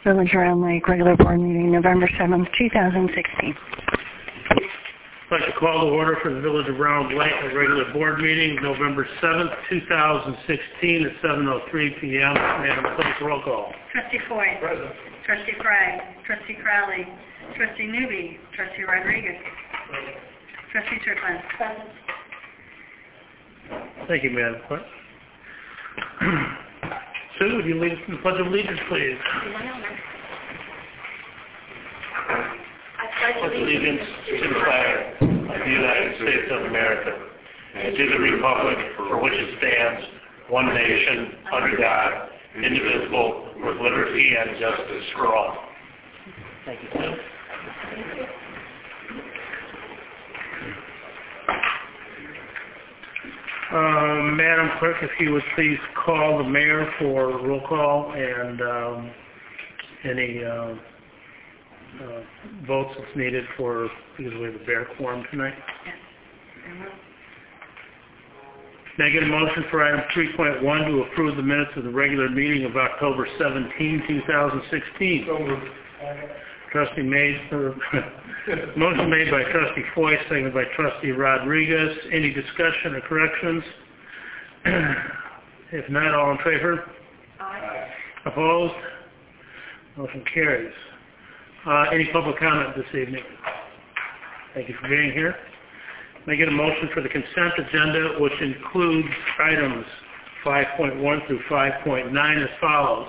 Village Round Lake regular board meeting, November 7th, 2016. I'd like to call to order for the Village of Round Lake, a regular board meeting, November 7th, 2016 at 7:03 p.m. Madam Clerk, roll call. Trustee Foy. Present. Trustee Fry. Trustee Crowley. Trustee Newby. Trustee Rodriguez. Trustee Triplin. Present. Thank you, Madam Clerk. Sue, would you lead us in the Pledge of Allegiance, please? I pledge allegiance to the flag of the United States of America and to the republic for which it stands, one nation, under God, indivisible, with liberty and justice for all. Thank you, Sue. Madam Clerk, if you would please call the mayor for roll call and any votes that's needed for, because we have a bare quorum tonight. Yes. May I get a motion for item 3.1 to approve the minutes of the regular meeting of October 17, 2016? So moved. Trustee motion made by Trustee Foy, seconded by Trustee Rodriguez. Any discussion or corrections? If not, all in favor? Aye. Opposed? Motion carries. Any public comment this evening? Thank you for being here. May I get a motion for the consent agenda, which includes items 5.1 through 5.9 as follows.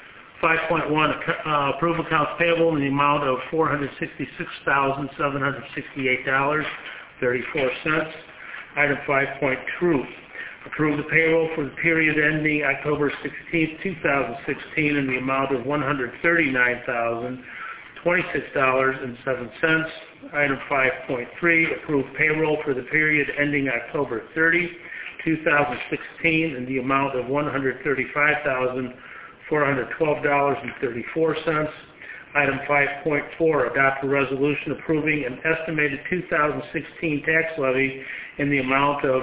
5.1, approve accounts payable in the amount of $466,768.34. Item 5.2, approve the payroll for the period ending October 16, 2016 in the amount of $139,026.07. Item 5.3, approve payroll for the period ending October 30, 2016 in the amount of $135,412.34. Item 5.4, adopt a resolution approving an estimated 2016 tax levy in the amount of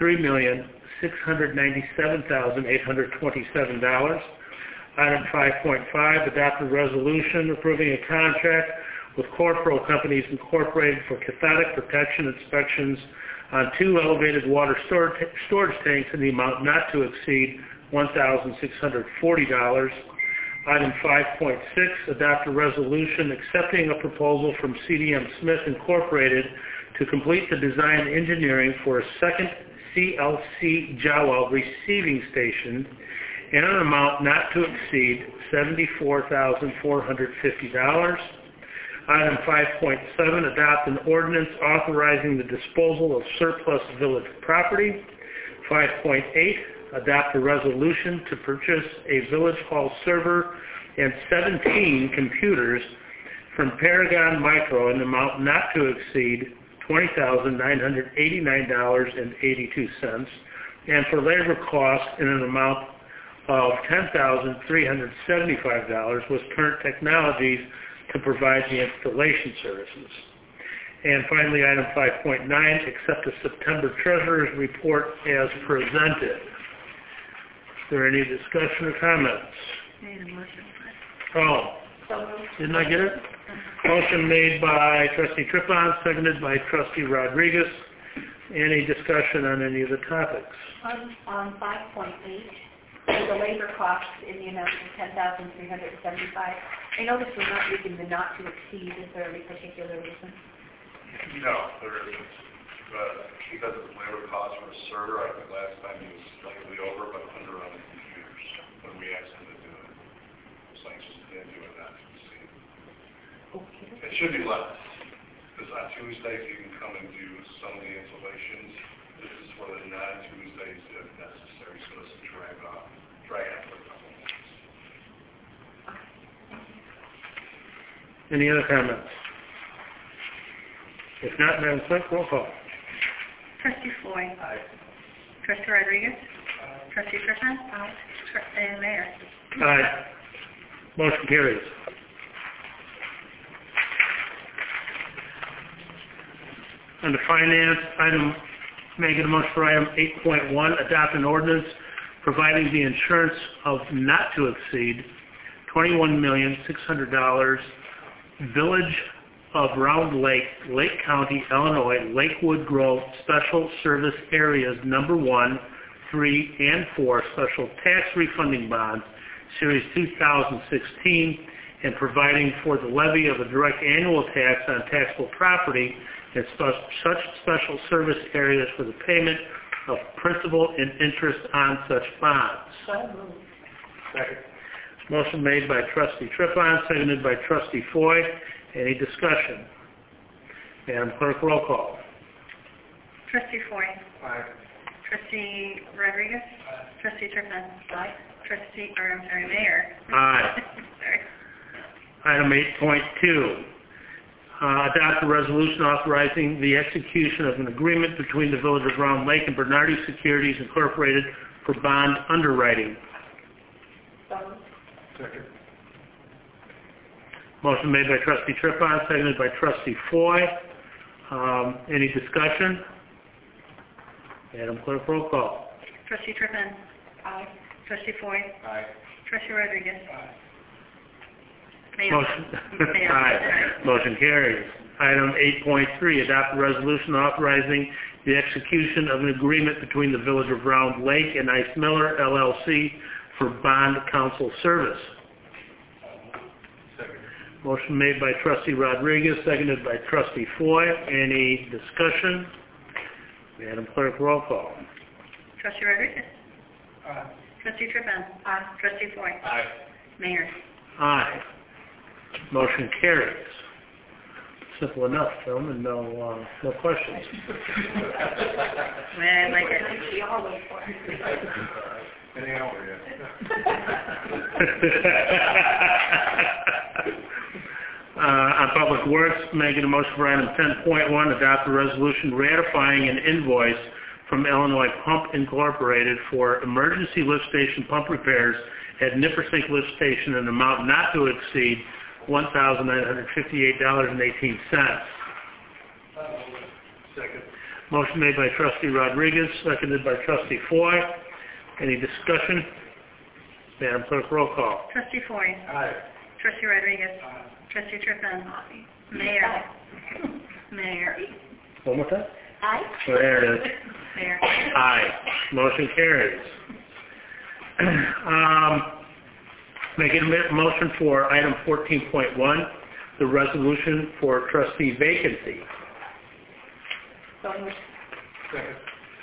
$3,697,827. Item 5.5, adopt a resolution approving a contract with Corpro Companies Incorporated for cathodic protection inspections on 2 elevated water storage tanks in the amount not to exceed $1,640. Item 5.6, adopt a resolution accepting a proposal from CDM Smith Incorporated to complete the design engineering for a second CLC Jawa receiving station in an amount not to exceed $74,450. Item 5.7, adopt an ordinance authorizing the disposal of surplus village property. 5.8, adopt a resolution to purchase a Village Hall server and 17 computers from Paragon Micro in an amount not to exceed $20,989.82, and for labor costs in an amount of $10,375 with Current Technologies to provide the installation services. And finally, item 5.9, accept the September Treasurer's Report as presented. Is there any discussion or comments? Made a motion. Oh, didn't I get it? Motion made by Trustee Triplin, seconded by Trustee Rodriguez. Any discussion on any of the topics? On 5.8, the labor costs in the amount of $10,375. I noticed we're not using the not to exceed. Is there any particular reason? No, there isn't. But because of the labor cost for a server, I think last time he was slightly over, but under on the computers when we asked him to do it. So I just didn't do it not to exceed. Okay. It should be less. Because on Tuesdays you can come and do some of the installations. This is for the non-Tuesdays if necessary, so it's a drag out for a couple of months. Any other comments? If not, Madam Clerk, roll call. Trustee Foy. Aye. Trustee Rodriguez. Trustee Triplin. Aye. And Mayor. Aye. Motion carries. Under Finance, item, may I get a motion for item 8.1, adopt an ordinance providing the insurance of not to exceed $21,600 Village of Round Lake, Lake County, Illinois, Lakewood Grove Special Service Areas Number 1, 3, and 4 Special Tax Refunding Bonds, Series 2016, and providing for the levy of a direct annual tax on taxable property in such special service areas for the payment of principal and interest on such bonds. Second. Motion made by Trustee Trippon, seconded by Trustee Foy. Any discussion? Madam Clerk, roll call. Trustee Foy. Aye. Trustee Rodriguez. Trustee Trippon. Aye. Mayor. Aye. Sorry. Item 8.2, adopt a resolution authorizing the execution of an agreement between the Village of Round Lake and Bernardi Securities Incorporated for bond underwriting. Second. Motion made by Trustee Trippon, seconded by Trustee Foy. Any discussion? Madam Clerk, roll call. Trustee Trippon. Aye. Trustee Foy. Aye. Trustee Rodriguez. Aye. Mayor. Motion, Mayor. aye. Motion carries. Item 8.3, adopt a resolution authorizing the execution of an agreement between the Village of Round Lake and Ice Miller, LLC, for bond counsel service. Second. Motion made by Trustee Rodriguez, seconded by Trustee Foy. Any discussion? Madam Clerk, roll call. Trustee Rodriguez. Aye. Trustee Trippon. Aye. Trustee Foy. Aye. Mayor. Aye. Motion carries. Simple enough, gentlemen. No questions. I like it. We all wait for it. Any hour On Public Works, making a motion for item 10.1, adopt a resolution ratifying an invoice from Illinois Pump Incorporated for emergency lift station pump repairs at Nippersink Lift Station in an amount not to exceed $1,958.18. Second. Motion made by Trustee Rodriguez, seconded by Trustee Foy. Any discussion? Madam Clerk, roll call. Trustee Foy. Aye. Trustee Rodriguez. Aye. Trustee Trippon. Mayor. Mayor. One more time? Aye. Oh, there it is. Mayor. Aye. Motion carries. Making a motion for item 14.1, the resolution for trustee vacancy. So moved. Second.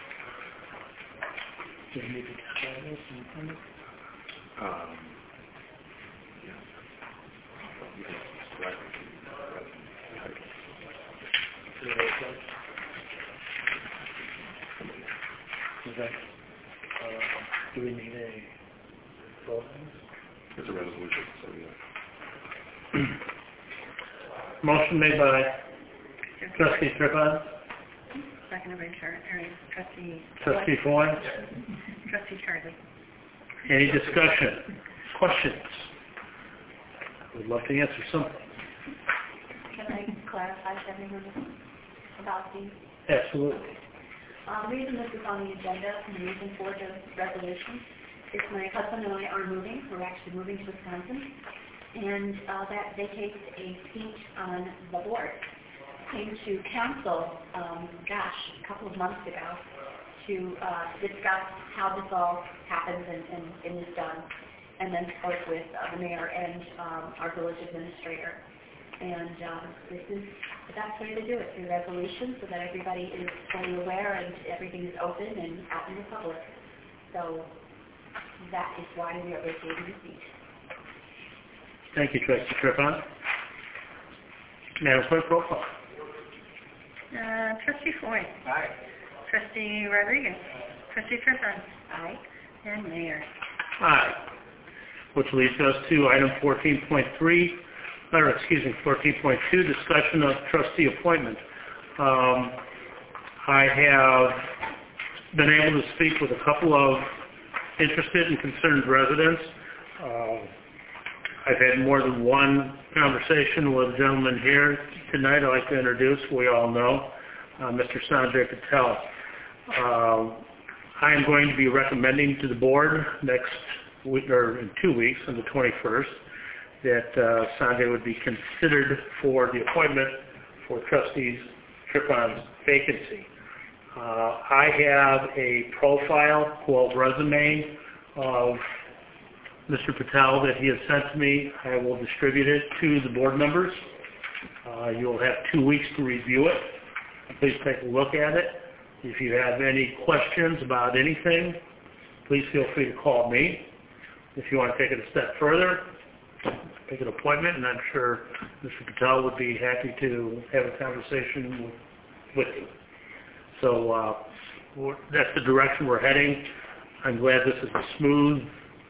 Do we need a vote? It's a resolution, so yeah. Motion made by Trustee Trippon, Second by Trustee. Trustee Foy. Trustee Charlie. Any discussion? Questions? We'd love to answer something. Can I clarify something about these? Absolutely. The reason this is on the agenda and the reason for the resolution is my husband and I are moving. We're actually moving to Wisconsin. And that vacates a seat on the board. Came to council, a couple of months ago to discuss how this all happens and is done. And then spoke with the mayor and our village administrator. And this is the best way to do it, through resolution, so that everybody is fully aware and everything is open and out in the public. So that is why we are vacating the seat. Thank you, Trustee Trippon. Madam Clerk, roll call. Trustee Foy. Aye. Trustee Rodriguez. Trustee Trippon. Aye. And Mayor. Aye. Which leads us to item 14.2, discussion of trustee appointment. I have been able to speak with a couple of interested and concerned residents. I've had more than one conversation with a gentleman here tonight I'd like to introduce. We all know, Mr. Sanjay Patel. I am going to be recommending to the board next week, or in 2 weeks, on the 21st, that Sanjay would be considered for the appointment for Trustee Trippon's vacancy. I have a profile, quote, resume of Mr. Patel that he has sent to me. I will distribute it to the board members. You'll have 2 weeks to review it. Please take a look at it. If you have any questions about anything, please feel free to call me. If you want to take it a step further, make an appointment, and I'm sure Mr. Patel would be happy to have a conversation with you. So that's the direction we're heading. I'm glad this is a smooth,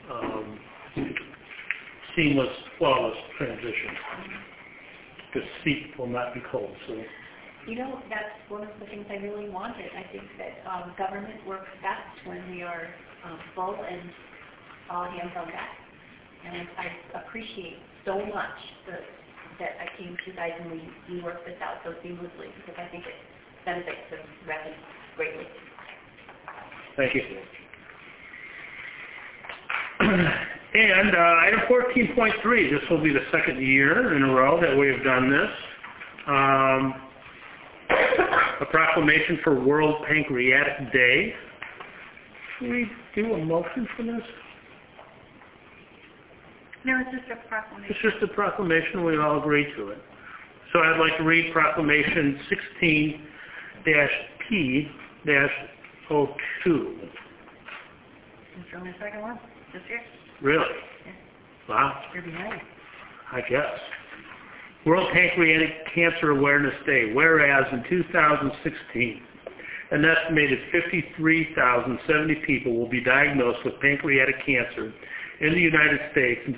seamless, flawless transition. The seat will not be cold. So, you know, that's one of the things I really wanted. I think that government works best when we are full and all hands on deck. And I appreciate so much that I came to you guys and we worked this out so seamlessly, because I think it benefits the residents greatly. Thank you. And item 14.3, this will be the second year in a row that we have done this. A proclamation for World Pancreatic Day. Can we do a motion for this? No, it's just a proclamation. It's just a proclamation. We all agree to it. So I'd like to read Proclamation 16-P-02. Is there only a second one this year? Really? Yeah. Wow. You're behind. I guess. World Pancreatic Cancer Awareness Day. Whereas in 2016, an estimated 53,070 people will be diagnosed with pancreatic cancer in the United States, and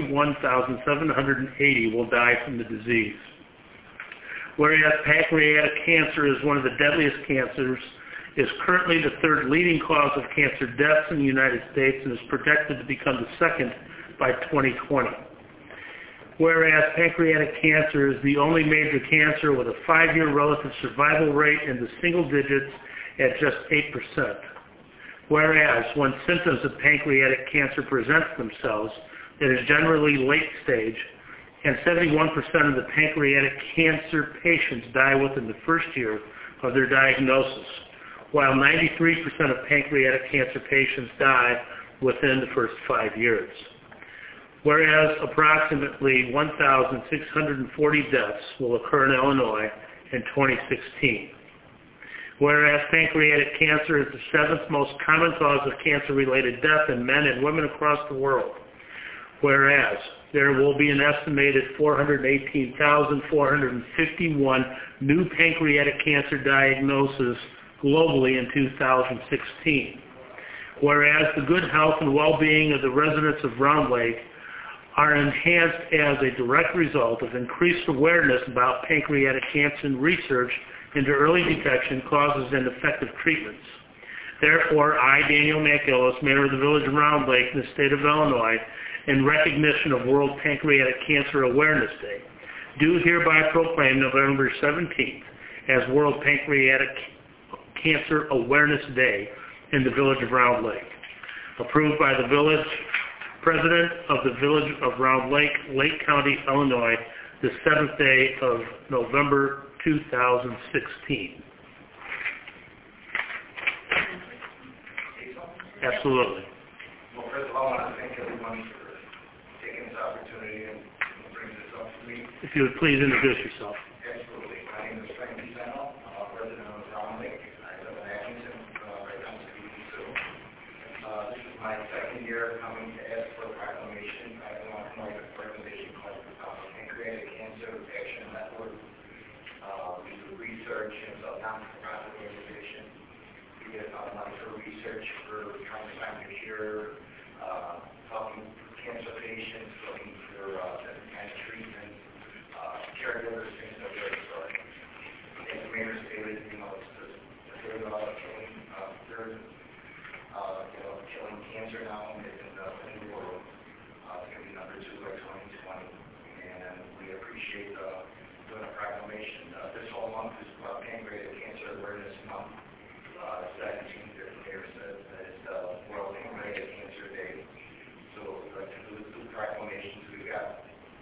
41,780 will die from the disease. Whereas pancreatic cancer is one of the deadliest cancers, is currently the third leading cause of cancer deaths in the United States, and is projected to become the second by 2020. Whereas pancreatic cancer is the only major cancer with a 5-year relative survival rate in the single digits at just 8%. Whereas when symptoms of pancreatic cancer present themselves, it is generally late stage, and 71% of the pancreatic cancer patients die within the first year of their diagnosis, while 93% of pancreatic cancer patients die within the first 5 years. Whereas approximately 1,640 deaths will occur in Illinois in 2016. Whereas pancreatic cancer is the 7th most common cause of cancer-related death in men and women across the world. Whereas there will be an estimated 418,451 new pancreatic cancer diagnoses globally in 2016. Whereas the good health and well-being of the residents of Round Lake are enhanced as a direct result of increased awareness about pancreatic cancer and research into early detection, causes, and effective treatments. Therefore, I, Daniel McGillis, Mayor of the Village of Round Lake in the state of Illinois, in recognition of World Pancreatic Cancer Awareness Day, do hereby proclaim November 17th as World Pancreatic Cancer Awareness Day in the Village of Round Lake. Approved by the Village President of the Village of Round Lake, Lake County, Illinois, the 7th day of November 2016. Absolutely. Well, first of all, I want to thank everyone for taking this opportunity and bringing this up to me. If you would please introduce yourself. Absolutely. My name is Frank Pisano, resident of Round Lake. I live in Atkinson, right down the street from Sioux. This is my second year coming to ask for a proclamation. I want to promote a organization called Pancreatic Cancer Action Network. We do research, and it's a non-profit organization. We get money for research, for trying to find a cure, helping cancer patients, looking for different kinds of treatments, caregivers, things of that sort. As the mayor stated, it's the third killing cancer now in the world. It's going to be number 2 by 2020, and we appreciate doing a proclamation. This whole month is Pancreatic Cancer Awareness Month. 17th, the mayor said that it's World Pancreatic Cancer Day. So we'd like to do 2 proclamations. We've got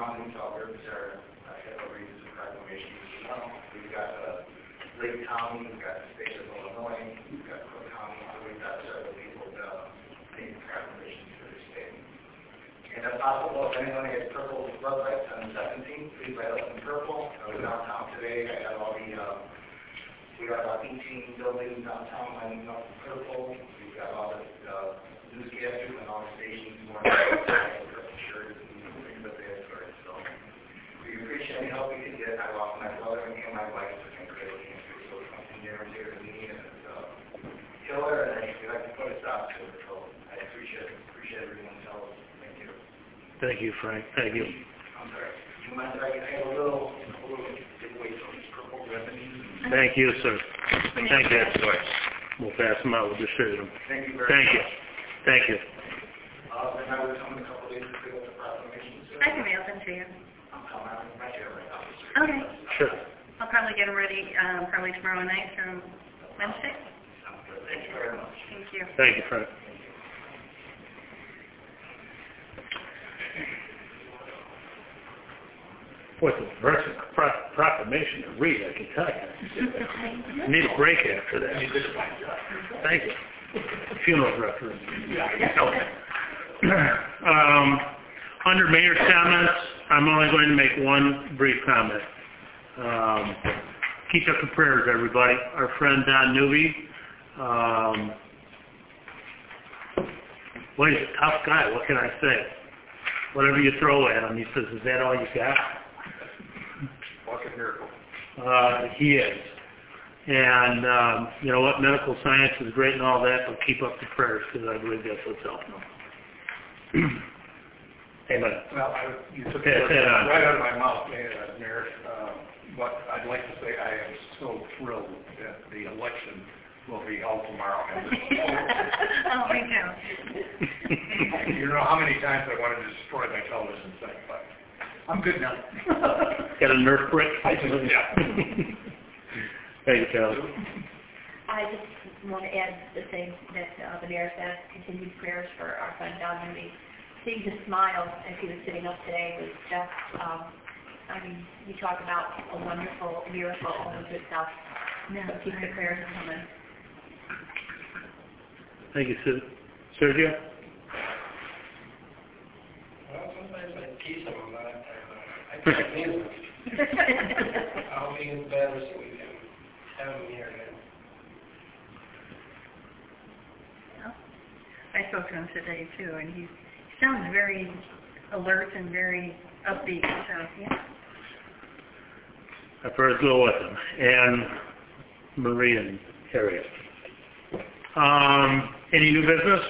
County, Alberta, Sarah, have a reason to proclamation as well. We've got Lake County, we've got the state of Illinois, we've got Cook County, so we've got several people making proclamations for the state. And if possible, if anyone has purple floodlights on the 17th, please light up in purple. I was downtown today, I have all the, we got about 18 buildings downtown lighting up in purple. We've got all the newscasters and all the stations more purple shirts and things of that sort. So we appreciate any help we can get. I lost my brother and my wife to pancreatic cancer, so it's something near and dear to me, and it's killer, and we like to put a stop to it. So I appreciate everyone's help. Thank you. Thank you, Frank. Thank you. I'm sorry. Do you mind if I can have a little giveaway from these purple ribbons? Thank you, sir. Thank you. We'll pass them out. We'll distribute them. Thank you very Thank much. you. Thank you. And I was coming a couple days to pick up the proclamation, sir. I can mail them to you. I'm coming out of my chair right now, sir. Okay. Sure. I'll probably get them ready probably tomorrow night or Wednesday. Sounds good. Thank you very much. Thank you. Thank you, Frank. Boy, it's a verse proclamation to read, I can tell you. I need a break after that. Thank you. Funeral reference. Okay. Under mayor's comments, I'm only going to make one brief comment. Keep up the prayers, everybody. Our friend Don Newby, well, he's a tough guy. What can I say? Whatever you throw at him, he says, "Is that all you got?" Walking miracle. He is. And you know what? Medical science is great and all that, but keep up the prayers because I believe that's what's helping them. Amen. Well, you took Yeah, it on. right out of my mouth, Mayor. But I'd like to say I am so thrilled that the election will be held tomorrow. Oh, me too. You know how many times I wanted to destroy my television set, but I'm good now. Got a Nerf brick? I just, yeah. Thank you, Charlie. I just want to add the same that the mayor said, continued prayers for our friend Don Newby. Seeing his smile as he was sitting up today was just, I mean, you talk about a wonderful miracle, all the good stuff. So keep the prayers coming. Thank you, Sergio. Well, sometimes I tease them about it. I can't mean it. I'll be in bed this weekend. Have him here again. I spoke to him today too, and he sounds very alert and very upbeat. So yeah. I've heard go with him. And Marie and Harriet. Any new business?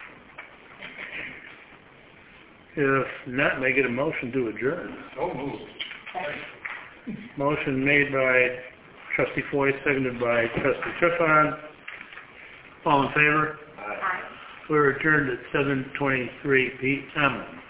If not, may I get a motion to adjourn? So moved. Motion made by Trustee Foy, seconded by Trustee Triffon. All in favor? Aye. We're adjourned at 7:23 p.m.